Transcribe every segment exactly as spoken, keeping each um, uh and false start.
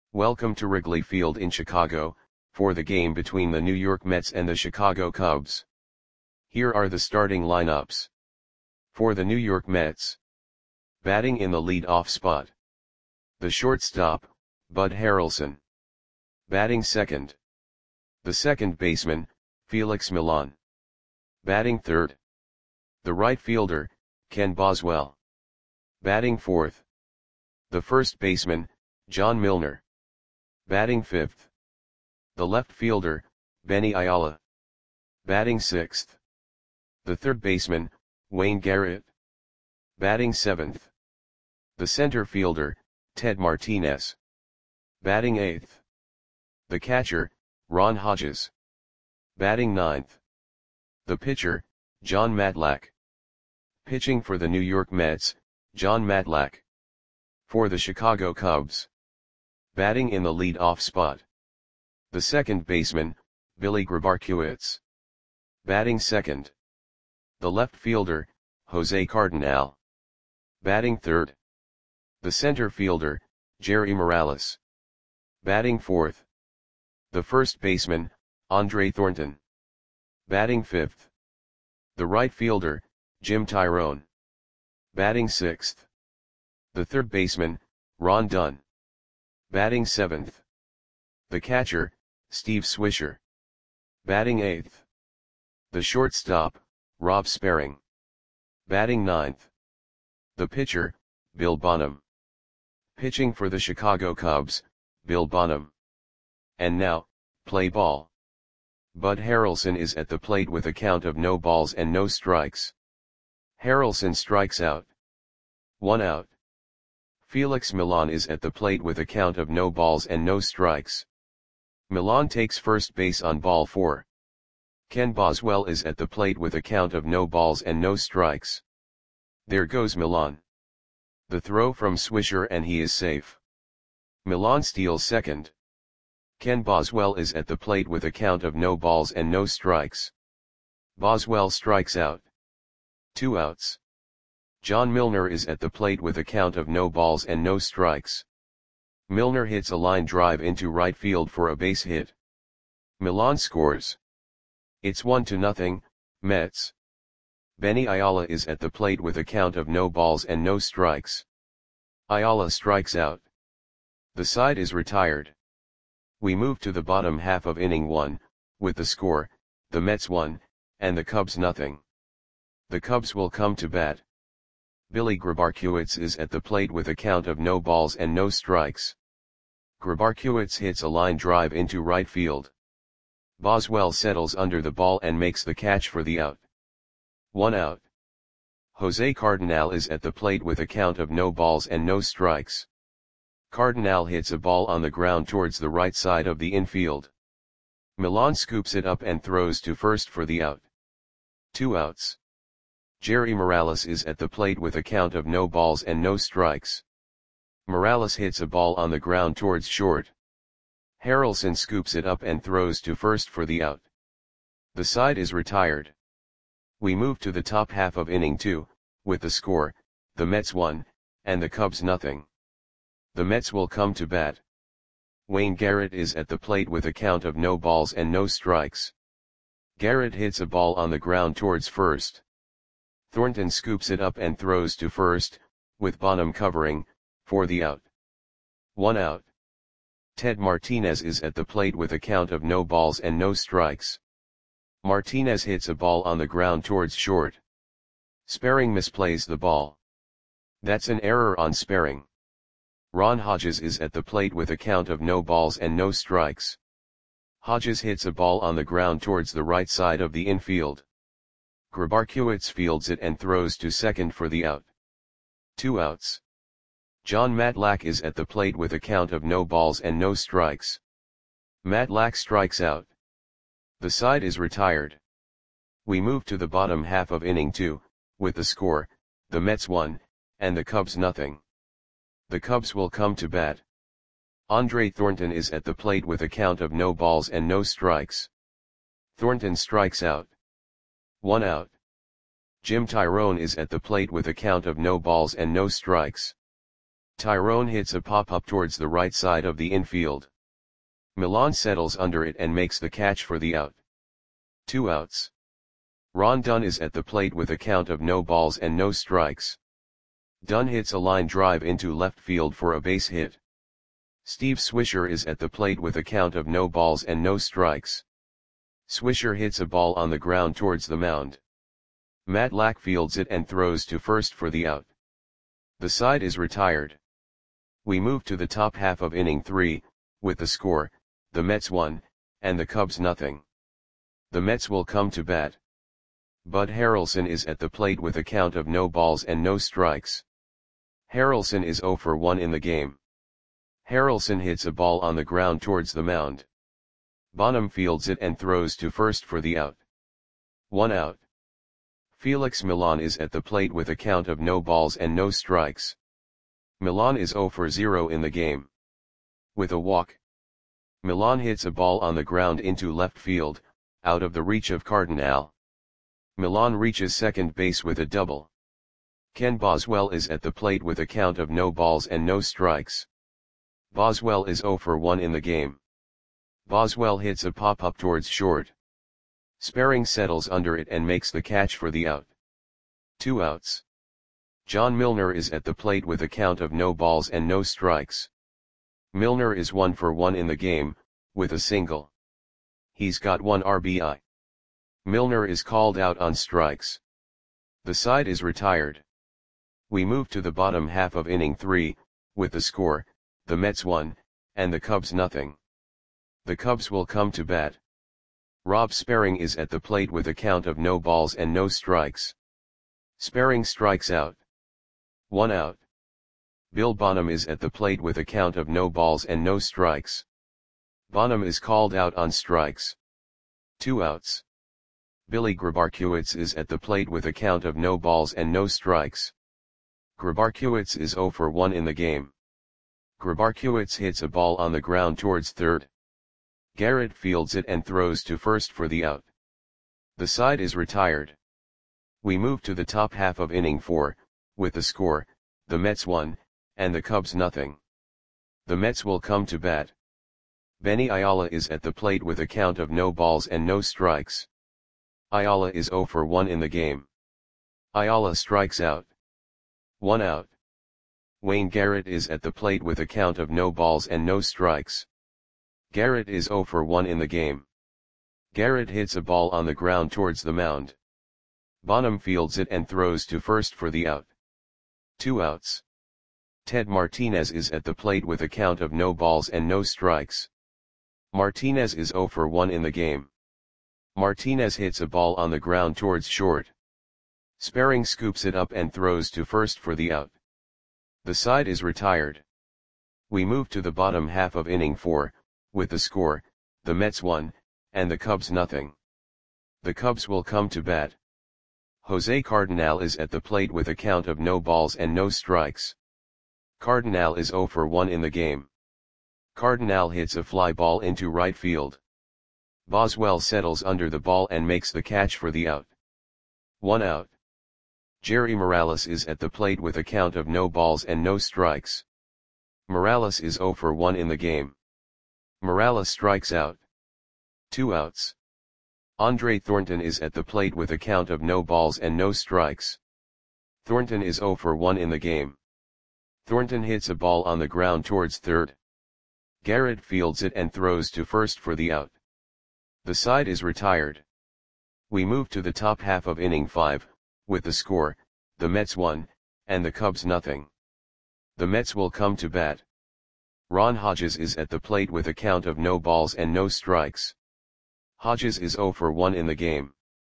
Welcome to Wrigley Field in Chicago, for the game between the New York Mets and the Chicago Cubs. Here are the starting lineups. For the New York Mets. Batting in the lead-off spot. The shortstop, Bud Harrelson. Batting second. The second baseman, Felix Millan. Batting third. The right fielder, Ken Boswell. Batting fourth. The first baseman, John Milner. Batting fifth. The left fielder, Benny Ayala. Batting sixth. The third baseman, Wayne Garrett. Batting seventh. The center fielder, Ted Martinez. Batting eighth. The catcher, Ron Hodges. Batting ninth. The pitcher, Jon Matlack. Pitching for the New York Mets, Jon Matlack. For the Chicago Cubs. Batting in the lead-off spot. The second baseman, Billy Grabarkewitz. Batting second. The left fielder, Jose Cardinal. Batting third. The center fielder, Jerry Morales. Batting fourth. The first baseman, Andre Thornton. Batting fifth. The right fielder, Jim Tyrone. Batting sixth. The third baseman, Ron Dunn. Batting seventh. The catcher, Steve Swisher. Batting eighth. The shortstop, Rob Sperring. Batting ninth. The pitcher, Bill Bonham. Pitching for the Chicago Cubs, Bill Bonham. And now, play ball. Bud Harrelson is at the plate with a count of no balls and no strikes. Harrelson strikes out. One out. Felix Millan is at the plate with a count of no balls and no strikes. Millan takes first base on ball four. Ken Boswell is at the plate with a count of no balls and no strikes. There goes Millan. The throw from Swisher and he is safe. Millan steals second. Ken Boswell is at the plate with a count of no balls and no strikes. Boswell strikes out. Two outs. John Milner is at the plate with a count of no balls and no strikes. Milner hits a line drive into right field for a base hit. Millan scores. It's one to nothing, Mets. Benny Ayala is at the plate with a count of no balls and no strikes. Ayala strikes out. The side is retired. We move to the bottom half of inning one, with the score, the Mets one, and the Cubs nothing. The Cubs will come to bat. Billy Grabarkewitz is at the plate with a count of no balls and no strikes. Grabarkewitz hits a line drive into right field. Boswell settles under the ball and makes the catch for the out. One out. Jose Cardinal is at the plate with a count of no balls and no strikes. Cardinal hits a ball on the ground towards the right side of the infield. Millan scoops it up and throws to first for the out. Two outs. Jerry Morales is at the plate with a count of no balls and no strikes. Morales hits a ball on the ground towards short. Harrelson scoops it up and throws to first for the out. The side is retired. We move to the top half of inning two, with the score, the Mets one, and the Cubs nothing. The Mets will come to bat. Wayne Garrett is at the plate with a count of no balls and no strikes. Garrett hits a ball on the ground towards first. Thornton scoops it up and throws to first, with Bonham covering, for the out. One out. Ted Martinez is at the plate with a count of no balls and no strikes. Martinez hits a ball on the ground towards short. Sperring misplays the ball. That's an error on Sperring. Ron Hodges is at the plate with a count of no balls and no strikes. Hodges hits a ball on the ground towards the right side of the infield. Grabarkewitz fields it and throws to second for the out. Two outs. Jon Matlack is at the plate with a count of no balls and no strikes. Matlack strikes out. The side is retired. We move to the bottom half of inning two, with the score, the Mets one, and the Cubs nothing. The Cubs will come to bat. Andre Thornton is at the plate with a count of no balls and no strikes. Thornton strikes out. One out. Jim Tyrone is at the plate with a count of no balls and no strikes. Tyrone hits a pop-up towards the right side of the infield. Milan settles under it and makes the catch for the out. Two outs. Ron Dunn is at the plate with a count of no balls and no strikes. Dunn hits a line drive into left field for a base hit. Steve Swisher is at the plate with a count of no balls and no strikes. Swisher hits a ball on the ground towards the mound. Matt Lack fields it and throws to first for the out. The side is retired. We move to the top half of inning three, with the score, the Mets one, and the Cubs nothing. The Mets will come to bat. Bud Harrelson is at the plate with a count of no balls and no strikes. Harrelson is oh for one in the game. Harrelson hits a ball on the ground towards the mound. Bonham fields it and throws to first for the out. One out. Felix Milan is at the plate with a count of no balls and no strikes. Milan is oh for zero in the game. With a walk. Milan hits a ball on the ground into left field, out of the reach of Cardinal. Milan reaches second base with a double. Ken Boswell is at the plate with a count of no balls and no strikes. Boswell is oh for one in the game. Boswell hits a pop-up towards short. Sperring settles under it and makes the catch for the out. Two outs. John Milner is at the plate with a count of no balls and no strikes. Milner is one for one in the game, with a single. He's got one R B I. Milner is called out on strikes. The side is retired. We move to the bottom half of inning three, with the score, the Mets one, and the Cubs nothing. The Cubs will come to bat. Rob Sperring is at the plate with a count of no balls and no strikes. Sperring strikes out. One out. Bill Bonham is at the plate with a count of no balls and no strikes. Bonham is called out on strikes. Two outs. Billy Grabarkiewicz is at the plate with a count of no balls and no strikes. Grabarkiewicz is oh for one in the game. Grabarkiewicz hits a ball on the ground towards third. Garrett fields it and throws to first for the out. The side is retired. We move to the top half of inning four, with the score, the Mets one, and the Cubs nothing. The Mets will come to bat. Benny Ayala is at the plate with a count of no balls and no strikes. Ayala is oh for one in the game. Ayala strikes out. One out. Wayne Garrett is at the plate with a count of no balls and no strikes. Garrett is oh for one in the game. Garrett hits a ball on the ground towards the mound. Bonham fields it and throws to first for the out. Two outs. Ted Martinez is at the plate with a count of no balls and no strikes. Martinez is oh for one in the game. Martinez hits a ball on the ground towards short. Sperring scoops it up and throws to first for the out. The side is retired. We move to the bottom half of inning four, with the score, the Mets one, and the Cubs nothing. The Cubs will come to bat. Jose Cardinal is at the plate with a count of no balls and no strikes. Cardinal is oh for one in the game. Cardinal hits a fly ball into right field. Boswell settles under the ball and makes the catch for the out. One out. Jerry Morales is at the plate with a count of no balls and no strikes. Morales is oh for one in the game. Morales strikes out. Two outs. Andre Thornton is at the plate with a count of no balls and no strikes. Thornton is oh for one in the game. Thornton hits a ball on the ground towards third. Garrett fields it and throws to first for the out. The side is retired. We move to the top half of inning five, with the score, the Mets one, and the Cubs nothing. The Mets will come to bat. Ron Hodges is at the plate with a count of no balls and no strikes. Hodges is oh for one in the game.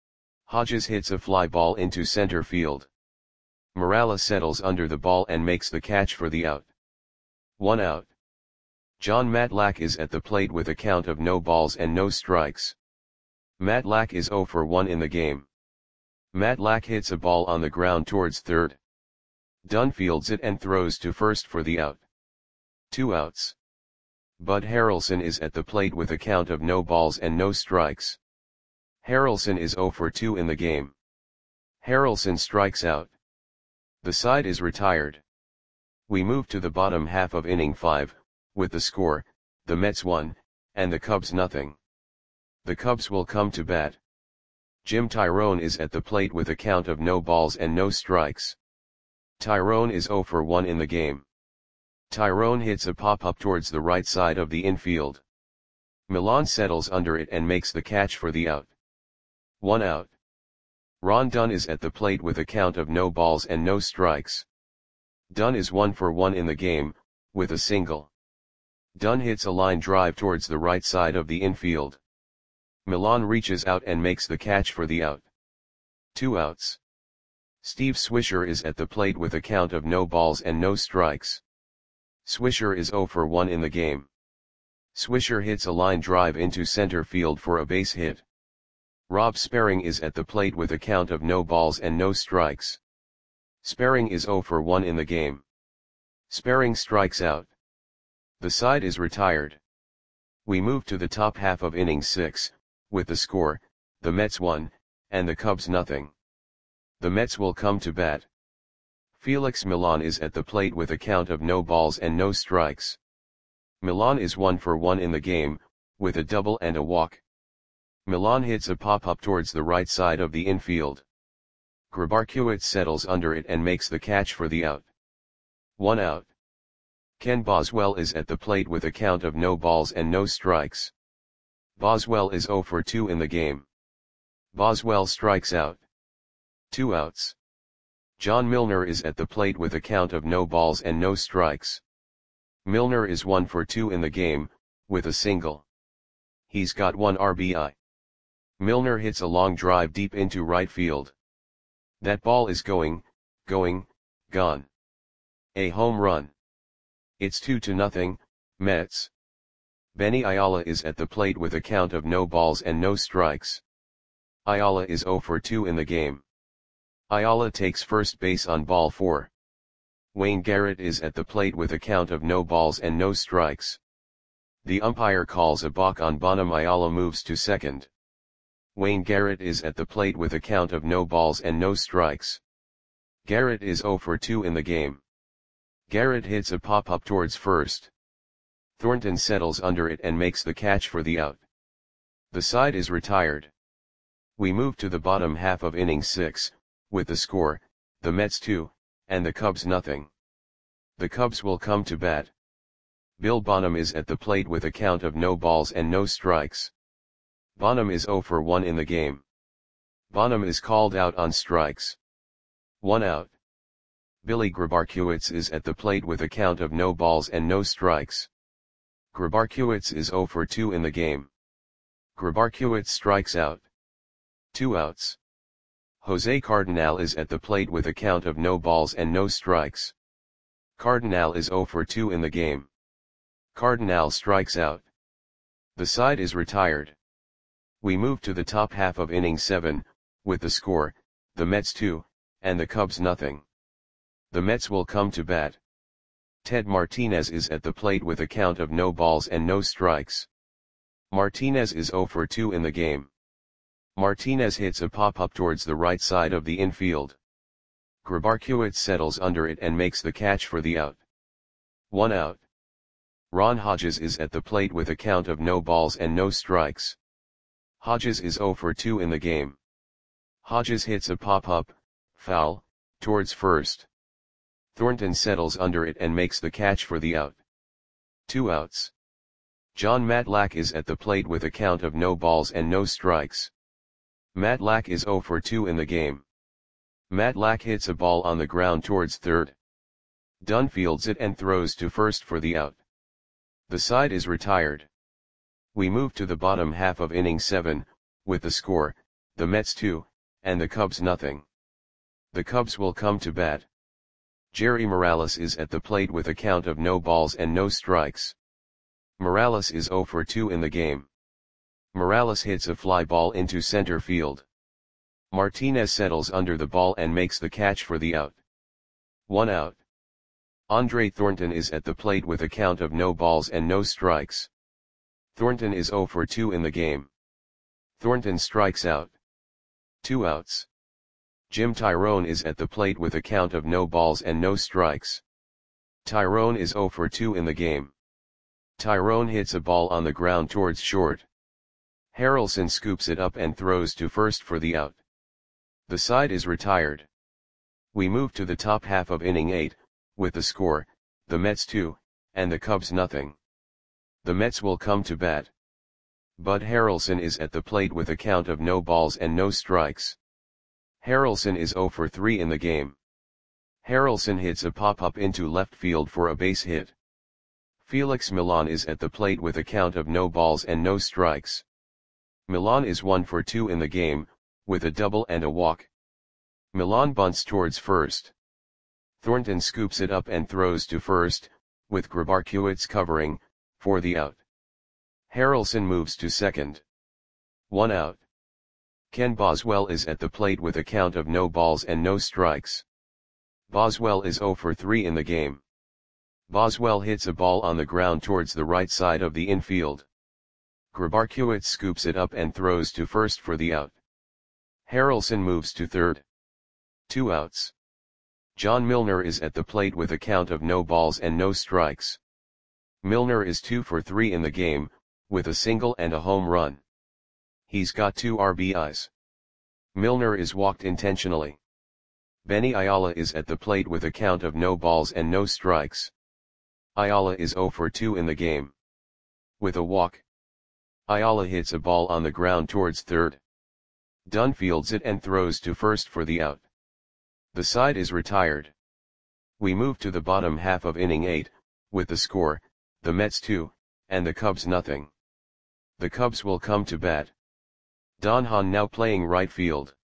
Hodges hits a fly ball into center field. Morales settles under the ball and makes the catch for the out. One out. John Matlack is at the plate with a count of no balls and no strikes. Matlack is oh for one in the game. Matlack hits a ball on the ground towards third. Dunn fields it and throws to first for the out. Two outs. Bud Harrelson is at the plate with a count of no balls and no strikes. Harrelson is oh for two in the game. Harrelson strikes out. The side is retired. We move to the bottom half of inning five, with the score, the Mets one, and the Cubs nothing. The Cubs will come to bat. Jim Tyrone is at the plate with a count of no balls and no strikes. Tyrone is oh for one in the game. Tyrone hits a pop-up towards the right side of the infield. Millan settles under it and makes the catch for the out. One out. Ron Dunn is at the plate with a count of no balls and no strikes. Dunn is one for one in the game, with a single. Dunn hits a line drive towards the right side of the infield. Millan reaches out and makes the catch for the out. Two outs. Steve Swisher is at the plate with a count of no balls and no strikes. Swisher is oh for one in the game. Swisher hits a line drive into center field for a base hit. Rob Sperring is at the plate with a count of no balls and no strikes. Sperring is oh for one in the game. Sperring strikes out. The side is retired. We move to the top half of inning six, with the score, the Mets one, and the Cubs nothing. The Mets will come to bat. Felix Millan is at the plate with a count of no balls and no strikes. Millan is one for one in the game, with a double and a walk. Millan hits a pop-up towards the right side of the infield. Grabarkiewicz settles under it and makes the catch for the out. One out. Ken Boswell is at the plate with a count of no balls and no strikes. Boswell is oh for two in the game. Boswell strikes out. Two outs. John Milner is at the plate with a count of no balls and no strikes. Milner is one for two in the game, with a single. He's got one R B I. Milner hits a long drive deep into right field. That ball is going, going, gone. A home run. It's two to nothing, Mets. Benny Ayala is at the plate with a count of no balls and no strikes. Ayala is oh for two in the game. Ayala takes first base on ball four. Wayne Garrett is at the plate with a count of no balls and no strikes. The umpire calls a balk on Bonham. Ayala moves to second. Wayne Garrett is at the plate with a count of no balls and no strikes. Garrett is oh for two in the game. Garrett hits a pop-up towards first. Thornton settles under it and makes the catch for the out. The side is retired. We move to the bottom half of inning six, with the score, the Mets two, and the Cubs nothing. The Cubs will come to bat. Bill Bonham is at the plate with a count of no balls and no strikes. Bonham is oh for one in the game. Bonham is called out on strikes. One out. Billy Grabarkiewicz is at the plate with a count of no balls and no strikes. Grabarkiewicz is oh for two in the game. Grabarkiewicz strikes out. Two outs. Jose Cardinal is at the plate with a count of no balls and no strikes. Cardinal is oh for two in the game. Cardinal strikes out. The side is retired. We move to the top half of inning seven, with the score, the Mets two, and the Cubs nothing. The Mets will come to bat. Ted Martinez is at the plate with a count of no balls and no strikes. Martinez is oh for two in the game. Martinez hits a pop-up towards the right side of the infield. Grabarkiewicz settles under it and makes the catch for the out. One out. Ron Hodges is at the plate with a count of no balls and no strikes. Hodges is oh for two in the game. Hodges hits a pop-up, foul, towards first. Thornton settles under it and makes the catch for the out. Two outs. John Matlack is at the plate with a count of no balls and no strikes. Matlack is oh for two in the game. Matlack hits a ball on the ground towards third. Dunn fields it and throws to first for the out. The side is retired. We move to the bottom half of inning seven, with the score, the Mets two, and the Cubs nothing. The Cubs will come to bat. Jerry Morales is at the plate with a count of no balls and no strikes. Morales is oh for two in the game. Morales hits a fly ball into center field. Martinez settles under the ball and makes the catch for the out. One out. Andre Thornton is at the plate with a count of no balls and no strikes. Thornton is oh for two in the game. Thornton strikes out. Two outs. Jim Tyrone is at the plate with a count of no balls and no strikes. Tyrone is zero for two in the game. Tyrone hits a ball on the ground towards short. Harrelson scoops it up and throws to first for the out. The side is retired. We move to the top half of inning eight, with the score, the Mets two, and the Cubs nothing. The Mets will come to bat. Bud Harrelson is at the plate with a count of no balls and no strikes. Harrelson is zero for three in the game. Harrelson hits a pop-up into left field for a base hit. Felix Millan is at the plate with a count of no balls and no strikes. Millan is one for two in the game, with a double and a walk. Millan bunts towards first. Thornton scoops it up and throws to first, with Grabarkiewicz covering, for the out. Harrelson moves to second. One out. Ken Boswell is at the plate with a count of no balls and no strikes. Boswell is zero for three in the game. Boswell hits a ball on the ground towards the right side of the infield. Grabarkiewicz scoops it up and throws to first for the out. Harrelson moves to third. Two outs. John Milner is at the plate with a count of no balls and no strikes. Milner is two for three in the game, with a single and a home run. He's got two R B Is. Milner is walked intentionally. Benny Ayala is at the plate with a count of no balls and no strikes. Ayala is zero for two in the game. With a walk. Ayala hits a ball on the ground towards third. Dunn fields it and throws to first for the out. The side is retired. We move to the bottom half of inning eight, with the score, the Mets two, and the Cubs nothing. The Cubs will come to bat. Don Hahn now playing right field.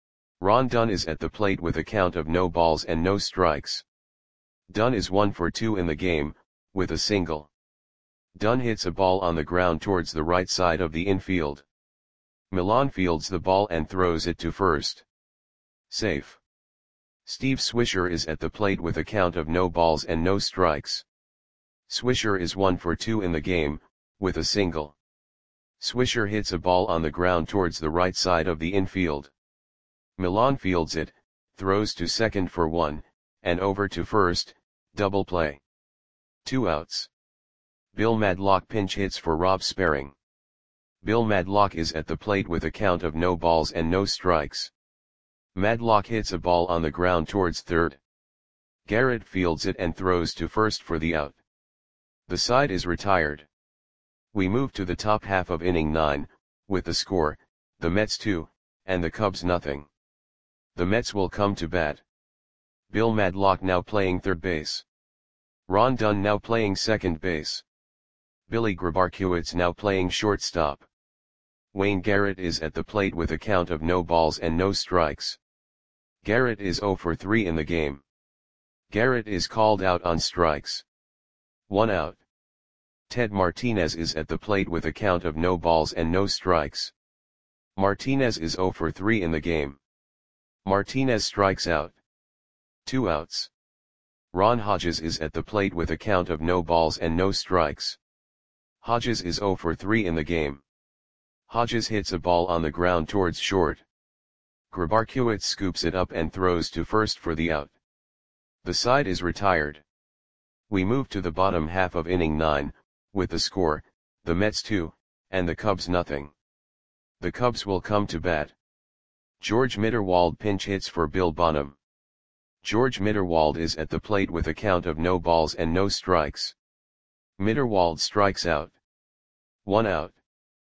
Ron Dunn is at the plate with a count of no balls and no strikes. Dunn is one for two in the game, with a single. Dunn hits a ball on the ground towards the right side of the infield. Millan fields the ball and throws it to first. Safe. Steve Swisher is at the plate with a count of no balls and no strikes. Swisher is one for two in the game, with a single. Swisher hits a ball on the ground towards the right side of the infield. Millan fields it, throws to second for one, and over to first, double play. Two outs. Bill Madlock pinch hits for Rob Sperring. Bill Madlock is at the plate with a count of no balls and no strikes. Madlock hits a ball on the ground towards third. Garrett fields it and throws to first for the out. The side is retired. We move to the top half of inning nine, with the score, the Mets two, and the Cubs nothing. The Mets will come to bat. Bill Madlock now playing third base. Ron Dunn now playing second base. Billy Grabarkiewicz now playing shortstop. Wayne Garrett is at the plate with a count of no balls and no strikes. Garrett is zero for three in the game. Garrett is called out on strikes. One out. Ted Martinez is at the plate with a count of no balls and no strikes. Martinez is zero for three in the game. Martinez strikes out. Two outs. Ron Hodges is at the plate with a count of no balls and no strikes. Hodges is zero for three in the game. Hodges hits a ball on the ground towards short. Grabarkiewicz scoops it up and throws to first for the out. The side is retired. We move to the bottom half of inning nine, with the score, the Mets two, and the Cubs nothing. The Cubs will come to bat. George Mitterwald pinch hits for Bill Bonham. George Mitterwald is at the plate with a count of no balls and no strikes. Mitterwald strikes out. One out.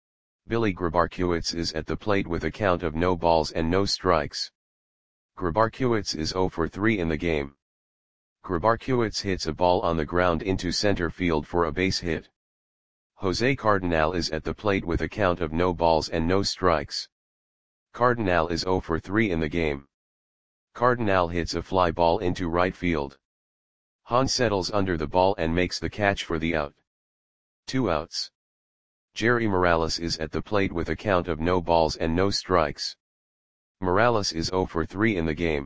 Billy Grabarkiewicz is at the plate with a count of no balls and no strikes. Grabarkiewicz is zero for three in the game. Grabarkiewicz hits a ball on the ground into center field for a base hit. Jose Cardinal is at the plate with a count of no balls and no strikes. Cardinal is zero for three in the game. Cardinal hits a fly ball into right field. Hahn settles under the ball and makes the catch for the out. Two outs. Jerry Morales is at the plate with a count of no balls and no strikes. Morales is zero for three in the game.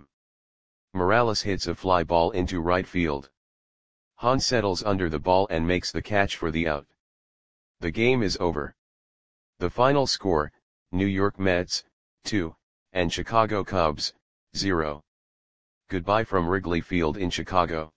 Morales hits a fly ball into right field. Hahn settles under the ball and makes the catch for the out. The game is over. The final score, New York Mets, two, and Chicago Cubs, zero. Goodbye from Wrigley Field in Chicago.